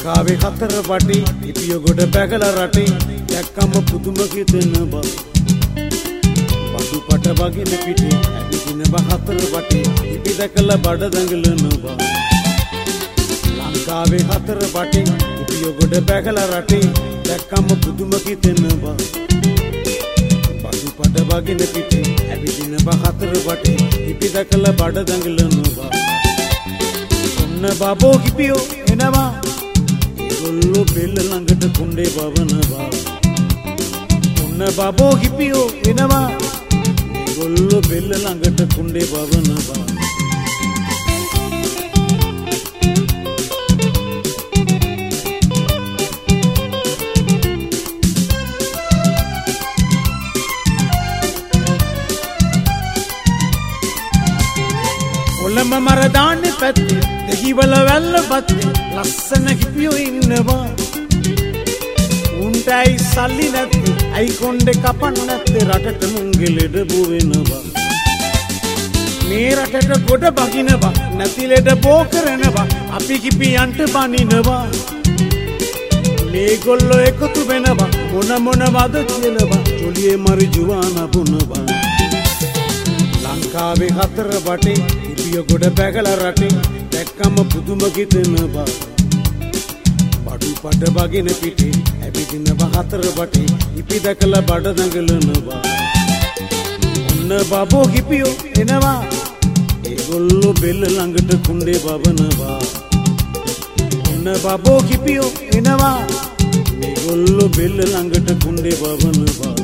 ලංකාවේ හතර වටේ ඉතියෝ ගොඩ පැගලා රටේ දැක්කම පුදුම හිතෙනවා බඩු පට වගින පිටේ ඇවිදින හතර වටේ ඉපි දැකලා බඩ දඟලනවා ලංකාවේ හතර වටේ ඉතියෝ ගොඩ පැගලා රටේ දැක්කම පුදුම හිතෙනවා බඩු පට වගින පිටේ ඇවිදින හතර වටේ ඉපි දැකලා බඩ දඟලනවා ඔන්න බබෝ කිපියෝ එනවා ඒගොල්ලෝ බෙල්ල ළඟට කුණ්ඩේ වවනවා ඔන්න බබෝ කිපියෝ එනවා ඒගොල්ලෝ බෙල්ල ළඟට කුණ්ඩේ වවනවා ඔලම මර දාන්නේ පැත්තේ දෙහිවල වැල්ල බත්තේ ලස්සන කිපියෝ ඉන්නවා උන්ටයි සල්ලි නැත්තේ අයි කොණ්ඩේ කපන්න නැත්තේ රටට මුංගෙ ලෙඩ බෝ වෙනවා මේ රටට ගොඩ බගිනවා නැති ලෙඩ බෝ කරනවා අපි කිපියන්ට බනිනවා මේගොල්ලෝ එකතු වෙනවා මොන වද කියනවා චොලියේ මරි ජුවාන බොනවා ලංකාවේ හතර වටේ ඉතියෝ ගොඩ පැගලා රටේ දැක්කම පුදුම හිතෙනවා බඩු පඩ වගින පිටේ ඇවිදින හතර වටේ ඉපි දැකලා බඩ දඟලනවා ඔන්න බබෝ කිපියෝ එනවා ඒගොල්ලෝ බෙල්ල ළඟට කුණ්ඩේ වවනවා ඔන්න බබෝ කිපියෝ එනවා ඒගොල්ලෝ බෙල්ල ළඟට කුණ්ඩේ වවනවා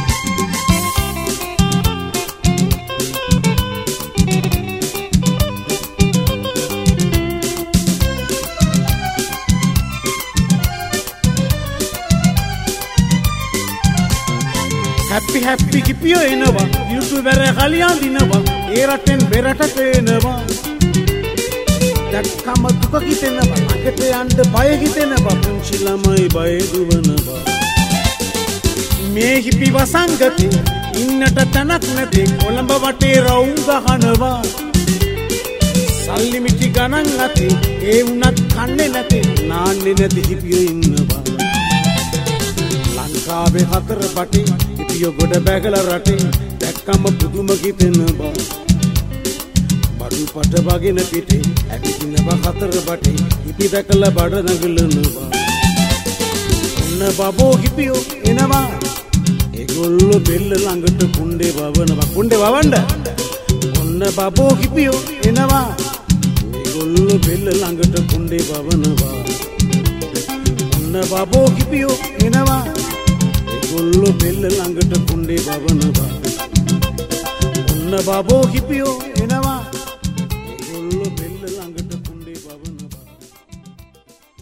හැපි කිපියෝ එනවා යුතුයවර කලියා දිනවා ඒ රටෙන් බෙරටට එනවා දැක්කම දුක හිතෙනවා අකට යන්න බය හිතෙනවා පුංචි ළමයි බය දුවනවා මේ හිපි වසංගතේ ඉන්නට තැනක් නැති කොළඹ වටේ රවුම් ගහනවා සල්ලි මිටි ගණන් නැති ඒ වුණත් කන්නේ නැති නාන්නේ නැති හිපියෝ ඉන්නවා ලංකාවේ හතර වටේ ඉතියෝ ගොඩ බැගලා රටේ දැක්කම පුදුම හිතෙනවා බඩු පට වගින පිටේ ඇවිදින හතර වටේ ඉපි දැකලා බඩ දඟලනවා ඔන්න බබෝ කිපියෝ එනවා ඒගොල්ලෝ බෙල්ල ළඟට කුණ්ඩේ වවනවා කුණ්ඩේ වවන්න ඔන්න බබෝ කිපියෝ එනවා ඒගොල්ලෝ බෙල්ල ළඟට කුණ්ඩේ වවනවා ඔන්න බබෝ කිපියෝ එනවා ඒගොල්ලෝ බෙල්ල ළඟට කුණ්ඩේ වවනවා ඔන්න බබෝ කිපියෝ එනවා